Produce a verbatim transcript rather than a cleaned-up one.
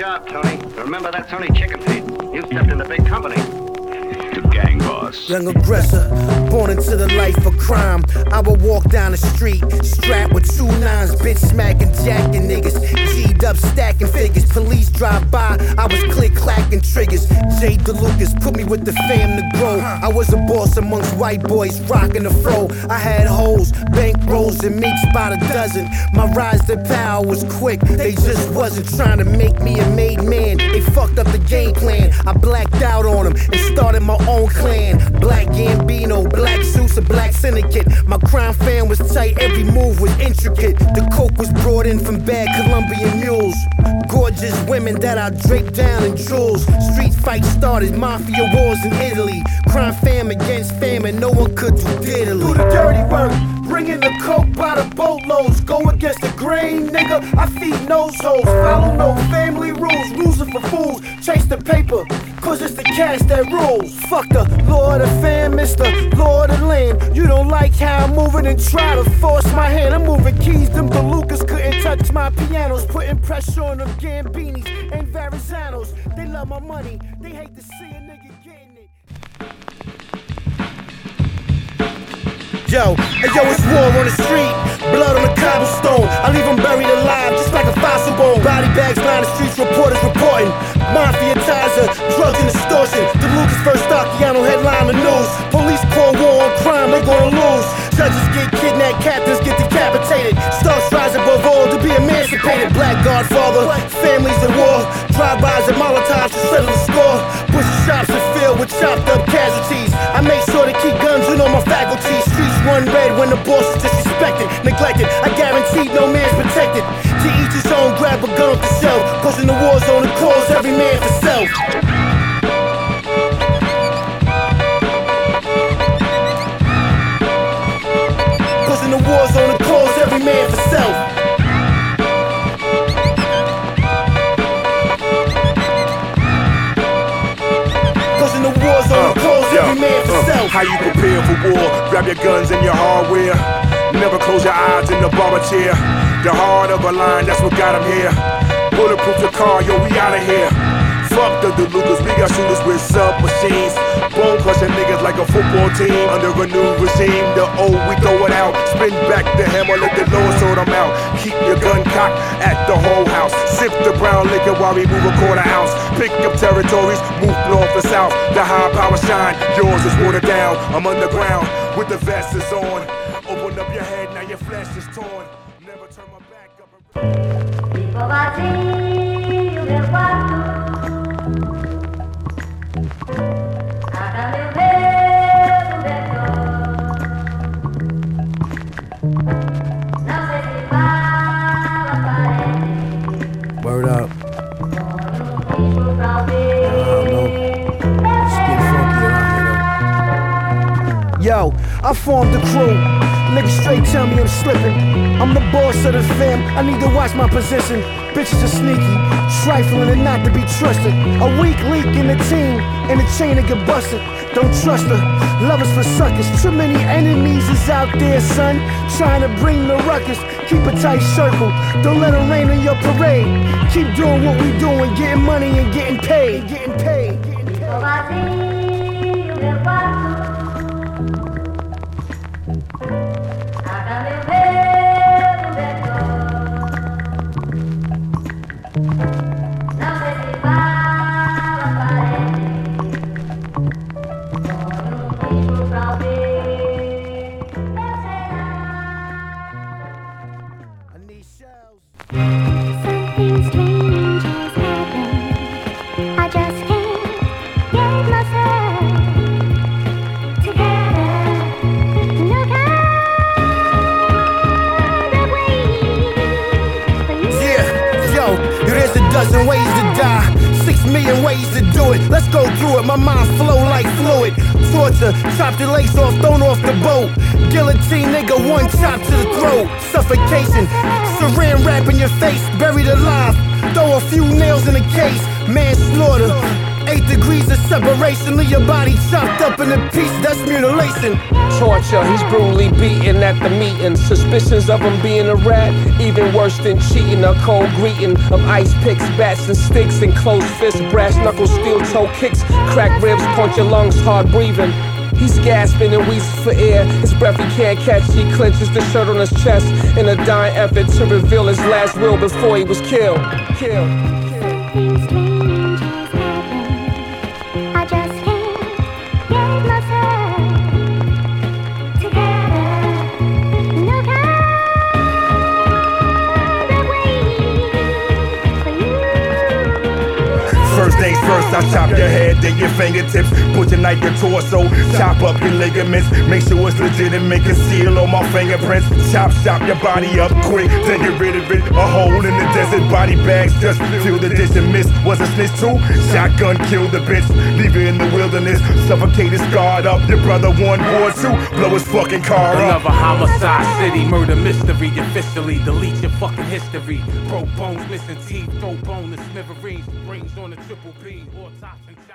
job, Tony. Remember, that's only chicken feed. You stepped into big company. The gang boss. Young aggressor, born into the life of crime. I would walk down the street, strapped with two nines, bitch smacking, jacking niggas, G'd up, stacking figures. Police drive by, I was click clacking triggers. Jay DeLucas put me with the fam to grow. I was a boss amongst white boys, rocking the fro. I had hoes, bank rolls, and meats by the dozen. My rise to power was quick, they just wasn't trying to make me a made man. They fucked up the game plan. I blacked out on them and started my own clan. Black Gambino, black suits, a black syndicate. My crime fan was tight, every move was intricate. The coke was brought in from bad Colombian mules. Gorgeous women that I draped down in jewels. Street fights started, mafia wars in Italy. Crime fam against fam and no one could do diddly. Do the dirty work, bringing the coke by the boatloads. Go against the grain, nigga, I feed nose holes. Follow no family rules, rules are for fools. Chase the paper, cause it's the cash that rules. Fuck the law of the fam, Mister Law of the land. You don't like how I'm moving and try to force my hand. I'm moving keys, them DeLucas couldn't touch my pianos. Putting pressure on them Gambinis and Verrazanos. They love my money, they hate to see a nigga getting it. Yo, hey yo, it's war on the street, blood on the cobblestone. I leave them buried alive, just like a fossil bone. Body bags line the streets, reporters reporting. Mafia ties are drugs and extortion. DeLucas first Occhiano headline the news. Police call war on crime, they gonna lose. Judges get kidnapped, captains get decapitated. Stars rise above all to be emancipated. Black Godfather, families at war. Drive-bys and Molotovs to settle the score. Butcher shops are filled with chopped up casualties. I make sure to keep guns in all my faculties. Streets run red when the boss is disrespected, neglected. I guarantee no man's protected. To each his own, grab a gun off the shelf. Cause in the war zone, the cause every man for self. Cause in the war zone, the cause every man for self. Cause in the war zone, the cause every man for self. How you prepare for war? Grab your guns and your hardware. Never close your eyes in the barber chair. The heart of a line, that's what got him here. Bulletproof the car, yo, we outta here. Fuck the DeLucas, we got shooters with submachines. Bone crushing niggas like a football team. Under a new regime, the old we throw it out. Spin back the hammer, let the lower sort them out. Keep your gun cocked at the whole house. Sip the brown liquor while we move a quarter ounce. Pick up territories, move north and south. The high power shine, yours is watered down. I'm underground with the vest is on. Open up your head, now your flesh is torn. Never turn my back up. Vivo vazio meu quarto. Nada meu medo cobertor. Não sei se fala parede. Word up. Põe um bicho pra ouvir. I don't know. It's getting funky around here though. Yo, I formed the crew. Niggas straight tell me I'm slipping. I'm the boss of the fam, I need to watch my position. Bitches are sneaky, trifling and not to be trusted. A weak link in the team, and the chain to get busted. Don't trust her, lovers for suckers. Too many enemies is out there, son, trying to bring the ruckus. Keep a tight circle, don't let them rain on your parade. Keep doing what we doing, getting money and getting paid. Getting paid, getting paid. Vivo vazio meu quarto. Nada meu medo cobertor. Não sei se fala parede. Põe um bicho pra ouvir. Eu sei lá. I need shells. Something strange has happened. I just can't get myself together. No kind of way for you. Yeah, yo, there's a dozen ways to die, six million ways to do it. Let's go through it, my mind flow like fluid. Torture, chop your legs off, thrown off the boat. Guillotine, nigga, one chop to the throat. Suffocation, saran wrap in your face, buried alive. Throw a few nails in the case, manslaughter. Eight degrees of separation, leave your body chopped up into pieces, that's mutilation. Torture, he's brutally beaten at the meeting. Suspicions of him being a rat, even worse than cheating. A cold greeting of ice picks, bats and sticks, and closed fists, brass knuckles, steel toe kicks, cracked ribs, puncture lungs, hard breathing. He's gasping and wheezes for air. His breath he can't catch. He clenches the shirt on his chest in a dying effort to reveal his last will before he was killed. Killed. Something strange has happened. I just can't get myself together. No kind of wait for you. First things first, I chop your head, then your fingertips. Butcher knife your torso, chop up your ligaments. Make sure it's legitimate, conceal all my fingerprints. Chop, chop your body up quick, then get rid of it. A hole in the desert, body bags just fill the dish and miss. Was a snitch too? Shotgun killed the bitch, leave her in the wilderness. Suffocated, scarred up. Your brother won war two, blow his fucking car up. Another homicide city, murder mystery. Officially delete your fucking history. Broke bones, missing teeth, throw bone to smithereens. Brains on the triple B, autopsy.